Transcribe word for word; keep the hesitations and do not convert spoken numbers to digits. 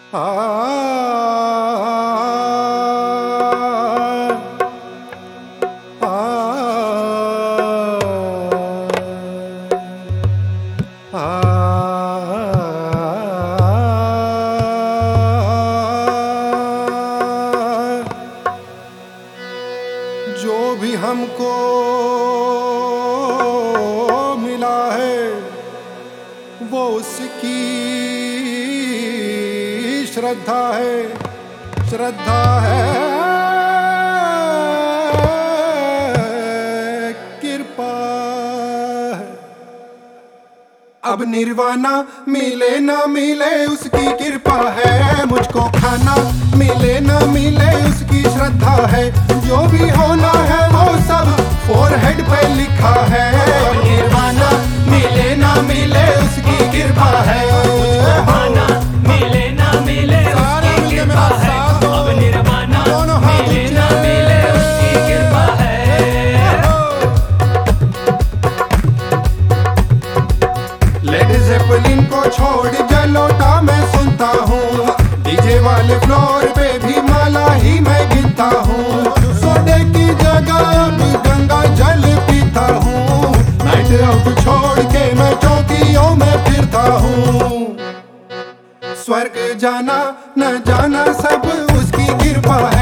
आ, आ, आ, जो भी हमको मिला है वो उसकी श्रद्धा है, श्रद्धा है, कृपा है। अब निर्वाणा मिले ना मिले उसकी कृपा है, मुझको खाना मिले ना मिले उसकी श्रद्धा है। जो भी होना है वो सब फोरहेड पे लिखा है। अब निर्वाणा मिले ना मिले उसकी कृपा है, मुझको खाना मिले ना मिले उसकी कृपा है। अब निर्वाणा मिले ना मिले उसकी कृपा है। लेड ज़ेपेलिन को छोड़ जलोटा मैं सुनता हूँ, डीजे वाले फ्लोर पे भी माला ही मैं गिनता हूँ। सोडे की जगह अब गंगा जल पीता हूँ, नाइट आउट छोड़ के मैं चौकियों में फिरता हूँ। स्वर्ग जाना न जाना सब उसकी कृपा है।